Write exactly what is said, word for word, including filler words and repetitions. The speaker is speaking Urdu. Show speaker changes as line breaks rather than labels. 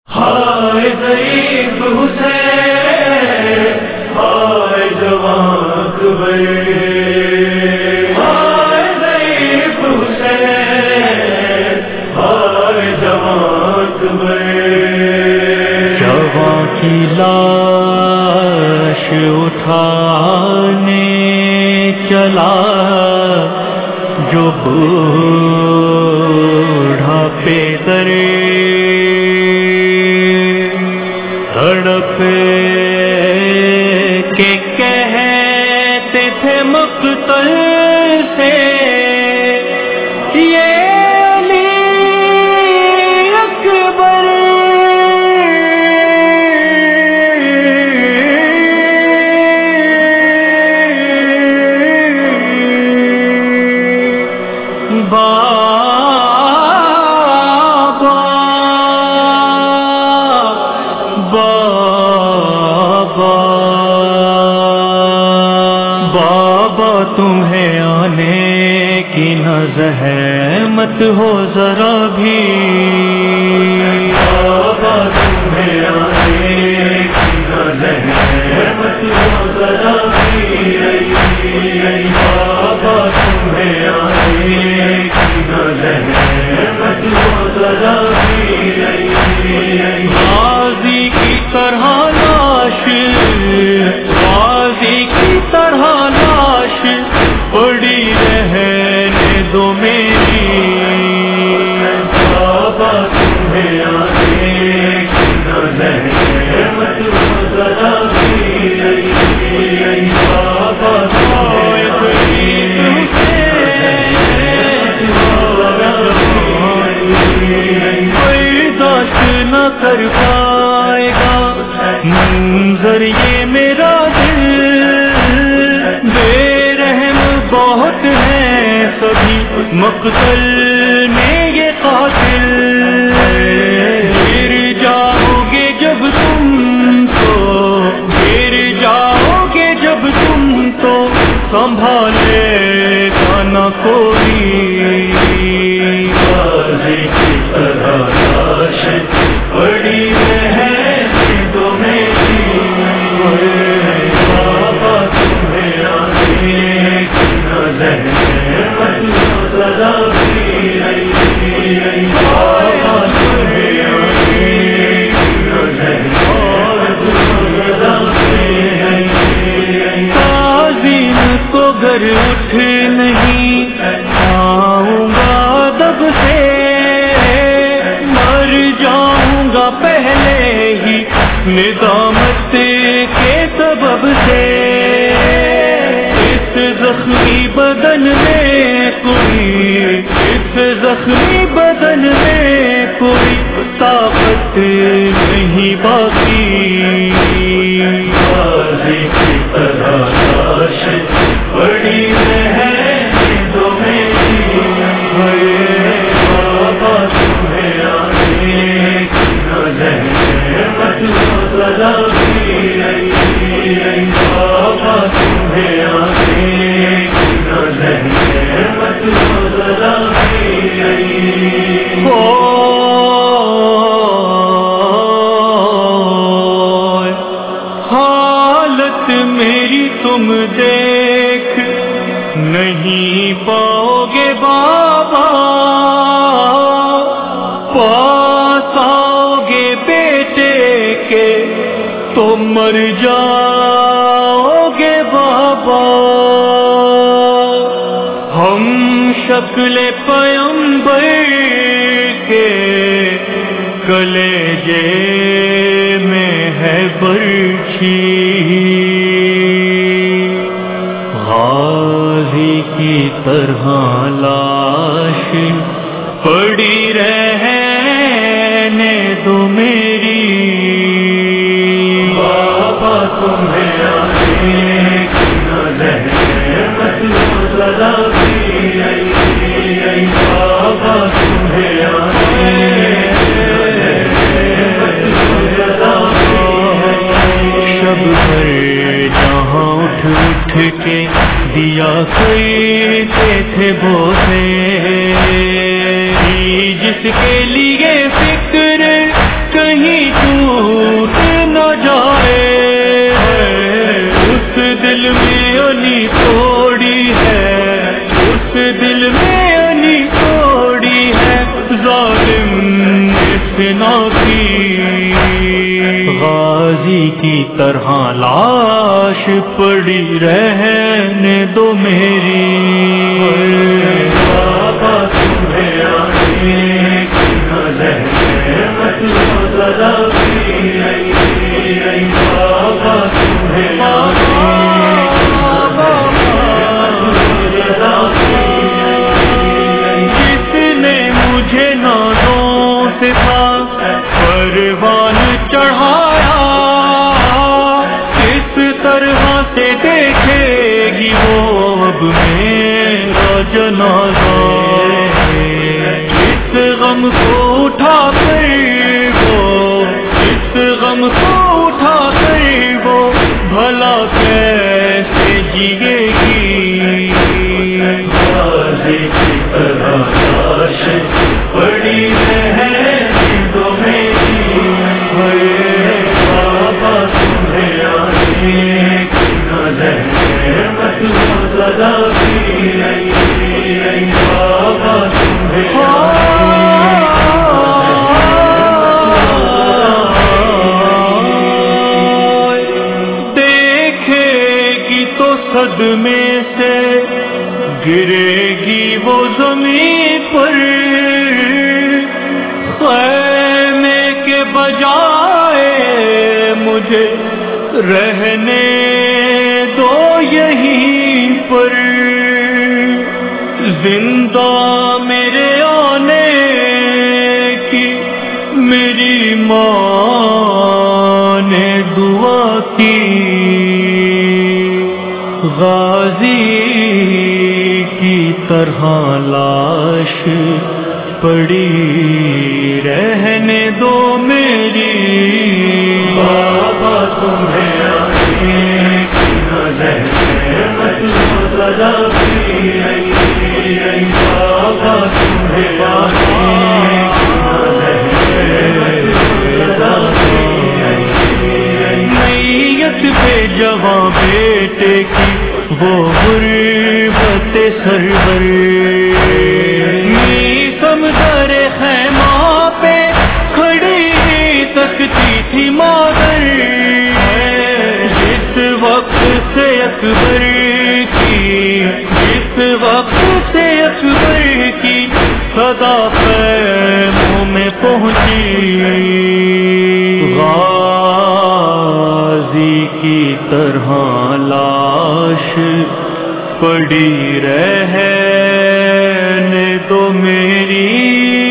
ہائے ضعیف حسین، ہائے جوان اکبر، ہائے ضعیف حسین، ہائے جوان اکبر۔
جوان کی لاش اٹھانے چلا جو بوڑھا پہ کرے، تڑپ کے کہتے تھے مقتل سے یہ علی اکبر، بابا تمہیں آنے کی نہ زحمت ہو ذرا بھی،
بابا تمہیں آنے کی نہ زحمت ہو ذرا بھی، بابا تمہیں آنے کی نہ زحمت ہو ذرا بھی۔
غازی کی طرح لاش، غازی کی طرح لاش پڑی رہنے دو میری،
بابا تمہیں آنے کی نہ زحمت ہو ذرا بھی، بابا تمہیں
برداشت نہ کر پائے گا منظر یہ میرا دل، بے رحم بہت ہیں سبھی مقتل میں یہ قاتل، گر جاؤ گے جب تم تو، گر جاؤ گے جب تم تو سنبھالے گا نہ کوئی،
غازی کی طرح لاش پڑی رہنے دو میری، بابا تمہیں آنے کی نہ زحمت ہو ذرا بھی، بابا تمہیں آنے کی نہ زحمت ہو ذرا بھی۔
تعظیم کو گر اٹھ نہیں آؤں گا دب سے، مر جاؤں گا پہلے ہی ندامت کے سبب سے، اس زخمی بدن میں کوئی، اس زخمی بدن میں کوئی طاقت نہیں باقی،
غازی کی طرح لاش پڑی رہنے دو میری، بابا تمہیں آنے کی نہ زحمت ہو ذرا بھی، بابا تمہیں آنے کی نہ زحمت ہو ذرا بھی۔
حالت میری تم دیکھ نہیں پاؤ گے بابا، پاس آؤ گے بیٹے کے تو مر جاؤ گے بابا، ہم شکل پیمبر کے کلیجے میں ہے برچھی، غازی کی طرح لاش پڑی رہنے دو میری،
بابا تمہیں آنے کی نہ زحمت ہو ذرا بھی، بابا تمہیں آنے
شب بھر جہاں اٹھ اٹھ کے دیا کرتے تھے بوسے، جس کے لیے فکر کہیں غازی کی طرح لاش پڑی رہنے دو میری
بابا تمہیں آنے کی نہ رحمت ذرا بھی بابا تمہیں آنے
جس نے مجھے نازوں سے تھا پروان چڑھایا کس طرح سے دیکھے گی وہ اب میرا جنازہ اس غم کو اٹھا کر وہ اس غم کو اٹھا کر وہ بھلا کیسے جیے گی
غازی کی طرح لاش پڑی رہنے دو میری بابا تمہیں آنے کی نہ رحمت ذرا بھی بابا تمہیں
دیکھے گی تو صدمے سے گرے گی وہ زمین پر خیمے کے بجائے مجھے رہنے دو یہیں پر زندہ میرے آنے کی میری ماں نے دعا کی غازی کی طرح لاش پڑی رہنے دو میری
بابا تمہیں آنے کی نہ رحمت ذرا بھی بابا تمہیں آنے کی نہ رحمت ذرا بھی
نیت پہ جواں بیٹے کی وہ غربت سرور سمندر خیمہ پہ کھڑی تکتی تھی مادر جس وقت سے اکبر کی جس وقت سے اکبر کی صدا خیموں میں پہنچی غازی کی طرح لاش پڑی رہنے دو میری